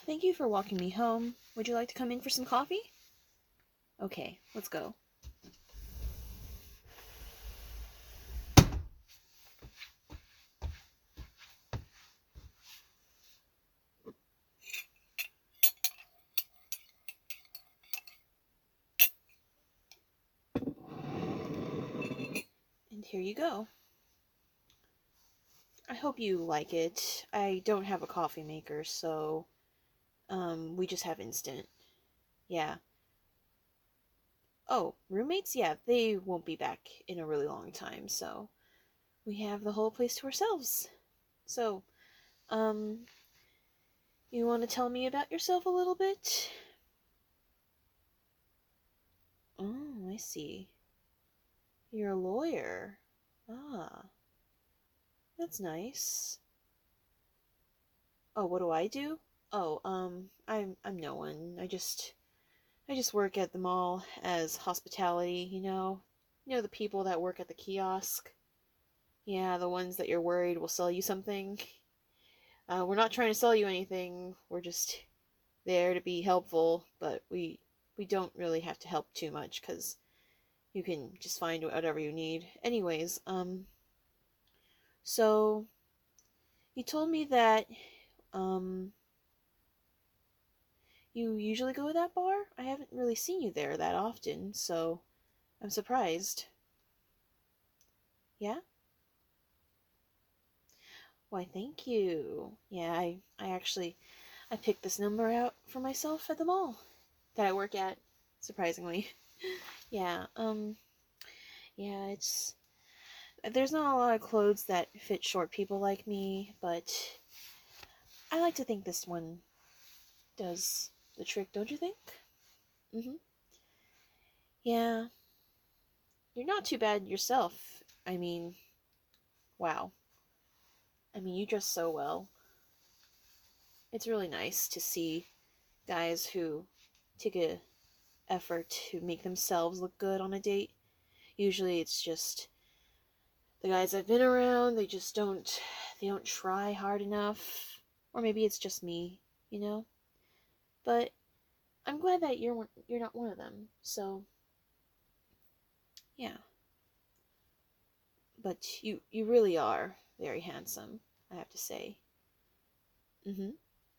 Thank you for walking me home. Would you like to come in for some coffee? Okay, let's go. And here you go. I hope you like it. I don't have a coffee maker, so we just have instant. Yeah. Oh, roommates? Yeah, they won't be back in a really long time, so we have the whole place to ourselves. So, um, you want to tell me about yourself a little bit? Oh, I see. You're a lawyer. Ah, that's nice. Oh, what do I do? Oh, I'm no one. I just work at the mall as hospitality, you know? You know the people that work at the kiosk? Yeah, the ones that you're worried will sell you something. We're not trying to sell you anything. We're just there to be helpful, but we don't really have to help too much cuz you can just find whatever you need. Anyways, so you told me that um you usually go to that bar? I haven't really seen you there that often, so I'm surprised. Yeah? Why, thank you. Yeah, I picked this number out for myself at the mall that I work at, surprisingly. Yeah, yeah, there's not a lot of clothes that fit short people like me, but I like to think this one does the trick, don't you think? Mm-hmm. Yeah, you're not too bad yourself. I mean, wow. I mean, you dress so well. It's really nice to see guys who take a effort to make themselves look good on a date. Usually it's just the guys I've been around, they don't try hard enough. Or maybe it's just me, you know? But I'm glad that you're not one of them. So, yeah. But you really are very handsome, I have to say. Mhm.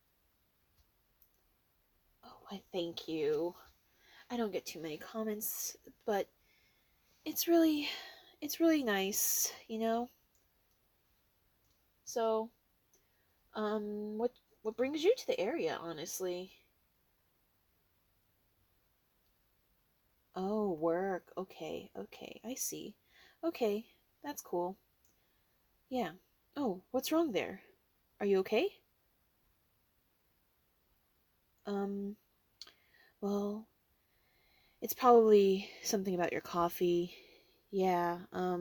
Oh, why thank you. I don't get too many comments, but it's really it's really nice, you know? So, what brings you to the area, honestly? Oh, work. Okay, okay, I see. Okay, that's cool. Yeah. Oh, what's wrong there? Are you okay? Um, well, it's probably something about your coffee. Yeah,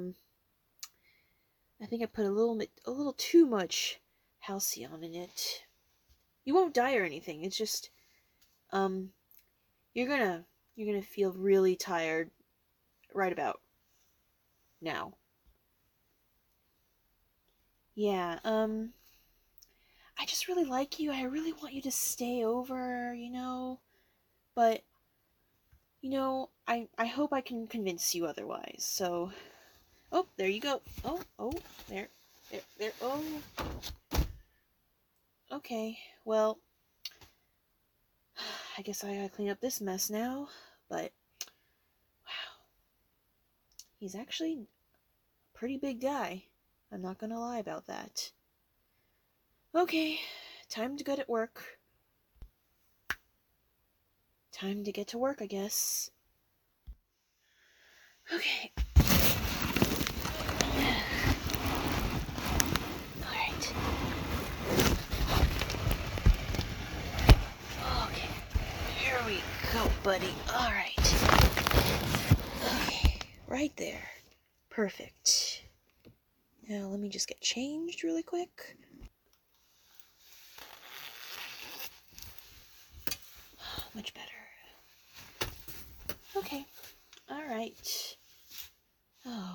I think I put a little too much halcyon in it. You won't die or anything. It's just, um, you're gonna, you're gonna feel really tired right about now. Yeah, I just really like you. I really want you to stay over, you know? But, I hope I can convince you otherwise. So, oh, there you go. Oh, there. Oh, okay. Well, I guess I gotta clean up this mess now. But, wow, he's actually a pretty big guy. I'm not gonna lie about that. Okay, time to get at work. Time to get to work, I guess. Okay. Alright. Okay. Here we go, buddy. Alright. Okay. Right there. Perfect. Now let me just get changed really quick. Much better. Okay. Alright. Oh.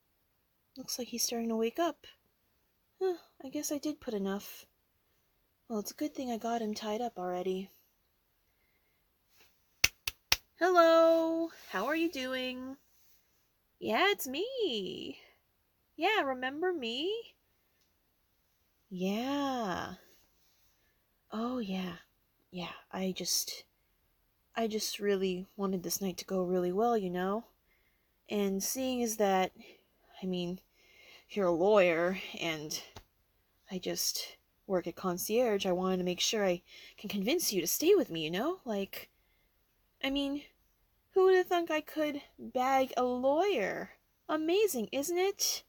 Looks like he's starting to wake up. Huh, I guess I did put enough. Well, it's a good thing I got him tied up already. Hello! How are you doing? Yeah, it's me. Yeah, remember me? Yeah. Oh, yeah. Yeah, I just really wanted this night to go really well, you know? And seeing as that, I mean, you're a lawyer, and I just work at concierge, I wanted to make sure I can convince you to stay with me, you know? Like, I mean, who would have thunk I could bag a lawyer? Amazing, isn't it?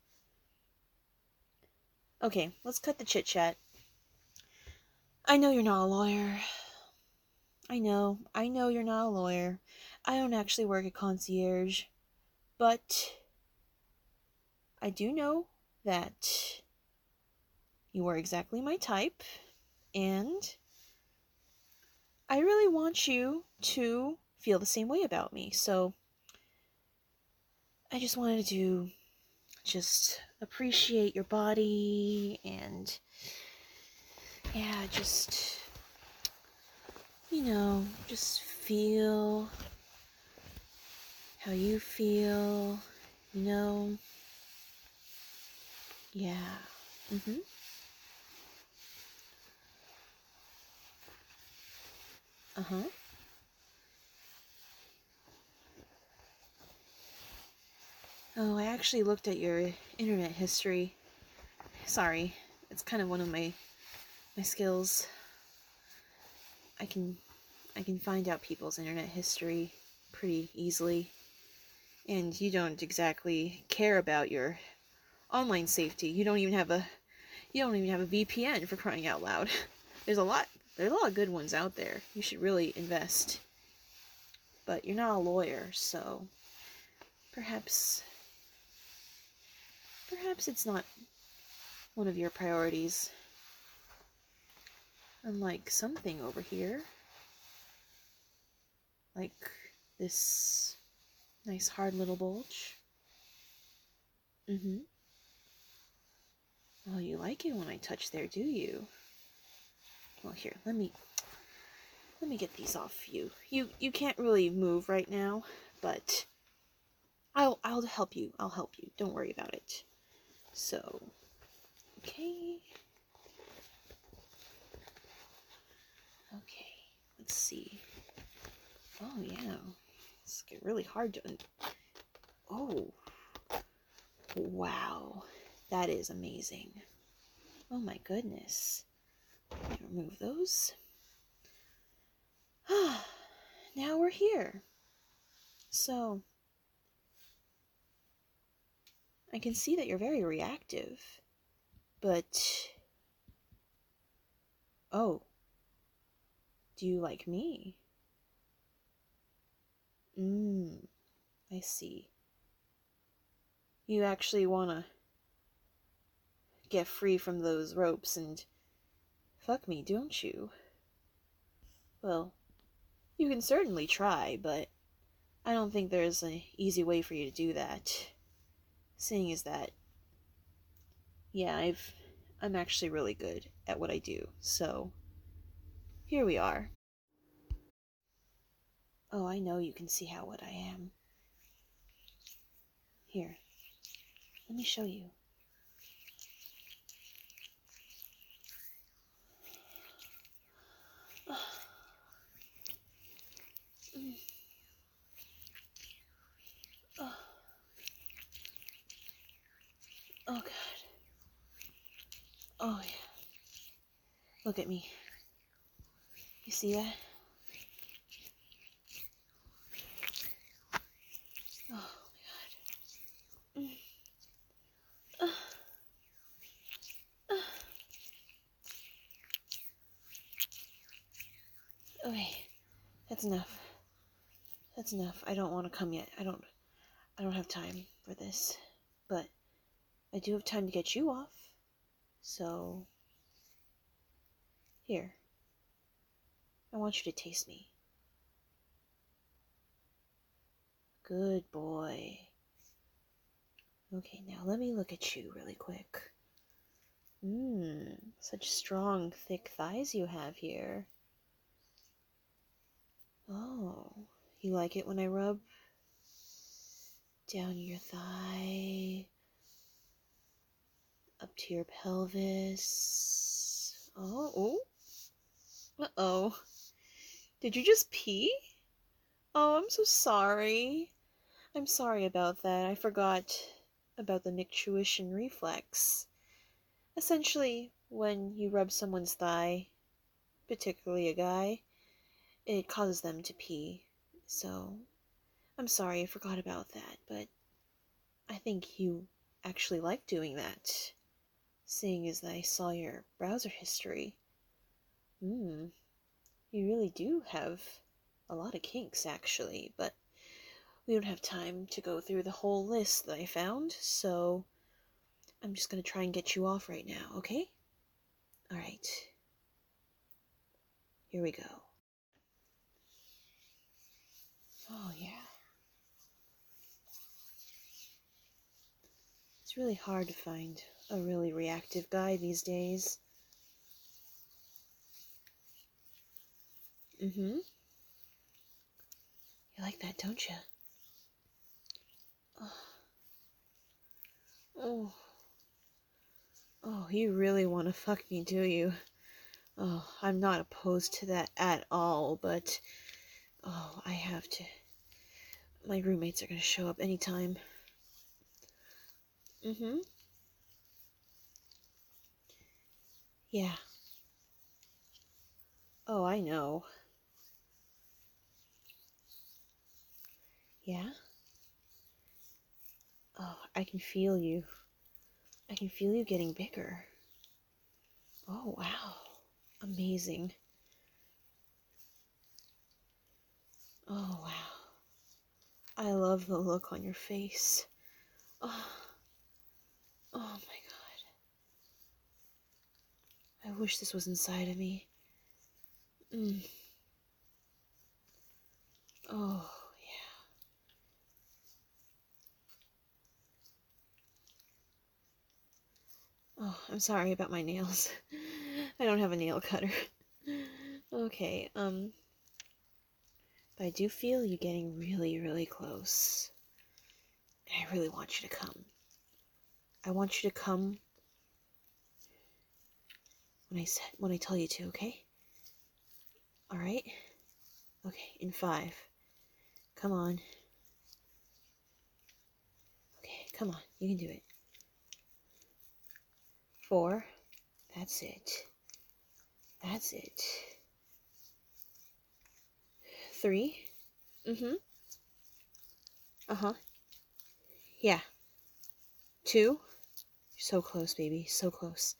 Okay, let's cut the chit-chat. I know you're not a lawyer. I know you're not a lawyer. I don't actually work at concierge. But I do know that you are exactly my type, and I really want you to feel the same way about me. So I just wanted to just appreciate your body and yeah, just just feel how you feel, you know. Yeah. Mhm. Uh-huh. Oh, I actually looked at your internet history. Sorry. It's kind of one of my skills. I can find out people's internet history pretty easily. And you don't exactly care about your online safety. You don't even have a VPN, for crying out loud. There's a lot of good ones out there. You should really invest. But you're not a lawyer, so perhaps it's not one of your priorities. Unlike something over here. Like this nice hard little bulge. Mm-hmm. Oh, you like it when I touch there, do you? Well, here, let me get these off you. You can't really move right now, but I'll help you. I'll help you. Don't worry about it. So, okay. Okay. Let's see. Oh, yeah. It's really hard to Oh. Wow. That is amazing. Oh my goodness. Remove those. Now we're here. So, I can see that you're very reactive. But, oh, do you like me? I see. You actually want to get free from those ropes and fuck me, don't you? Well, you can certainly try, but I don't think there's an easy way for you to do that. Seeing as that, yeah, I'm actually really good at what I do, so here we are. Oh, I know you can see how what I am. Here, let me show you. Oh, oh God. Oh yeah. Look at me. You see that? Oh my God. Okay, that's enough. That's enough. I don't want to come yet. I don't have time for this. But I do have time to get you off. So here. I want you to taste me. Good boy. Okay, now let me look at you really quick. Such strong, thick thighs you have here. Oh, you like it when I rub down your thigh, up to your pelvis? Oh, uh-oh. Did you just pee? Oh, I'm so sorry. I'm sorry about that. I forgot about the nictuition reflex. Essentially, when you rub someone's thigh, particularly a guy, it causes them to pee. So, I'm sorry I forgot about that, but I think you actually like doing that, seeing as I saw your browser history. You really do have a lot of kinks, actually, but we don't have time to go through the whole list that I found, so I'm just gonna try and get you off right now, okay? Alright. Here we go. Oh, yeah. It's really hard to find a really reactive guy these days. You like that, don't you? Oh. Oh. Oh, you really want to fuck me, do you? Oh, I'm not opposed to that at all, but... Oh, I have to... My roommates are gonna show up anytime. Yeah. Oh, I know. Yeah? Oh, I can feel you. I can feel you getting bigger. Oh, wow. Amazing. Oh, wow. I love the look on your face. Oh, oh my god. I wish this was inside of me. Oh, yeah. Oh, I'm sorry about my nails. I don't have a nail cutter. Okay, but I do feel you getting really, really close. And I really want you to come. I want you to come when I tell you to, okay? Alright? Okay, in 5. Come on. Okay, come on. You can do it. 4. That's it. That's it. 3. Uh-huh. Yeah. 2. You're so close, baby. So close.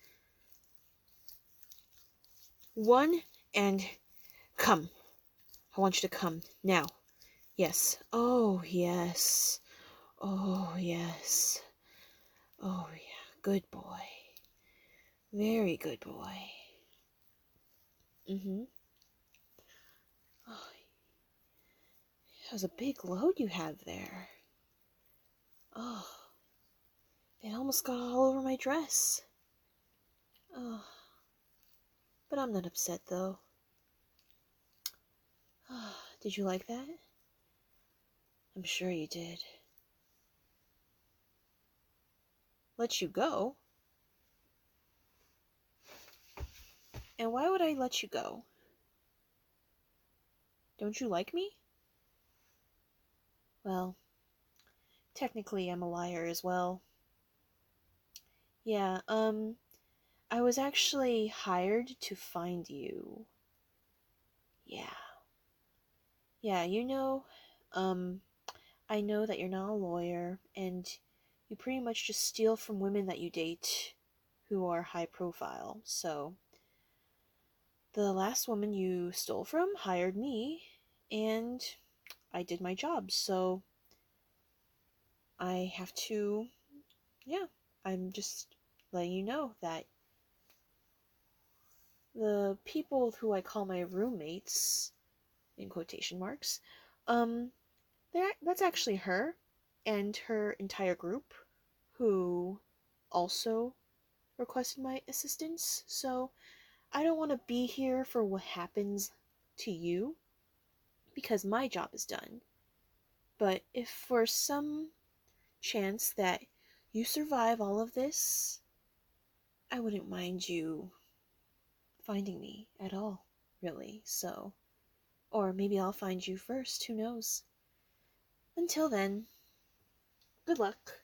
1, and come. I want you to come. Now. Yes. Oh, yes. Oh, yes. Oh, yeah. Good boy. Very good boy. Oh, that was a big load you have there. Oh, it almost got all over my dress. Oh, but I'm not upset, though. Oh, did you like that? I'm sure you did. Let you go? And why would I let you go? Don't you like me? Well, technically I'm a liar as well. Yeah, I was actually hired to find you. Yeah. Yeah, I know that you're not a lawyer, and you pretty much just steal from women that you date who are high profile. So, the last woman you stole from hired me, and I did my job. So, I have to, yeah, I'm just letting you know that the people who I call my roommates, in quotation marks, um, that's actually her and her entire group who also requested my assistance, so I don't want to be here for what happens to you because my job is done. But if for some chance that you survive all of this, I wouldn't mind you finding me at all, really, so. Or maybe I'll find you first, who knows? Until then, good luck.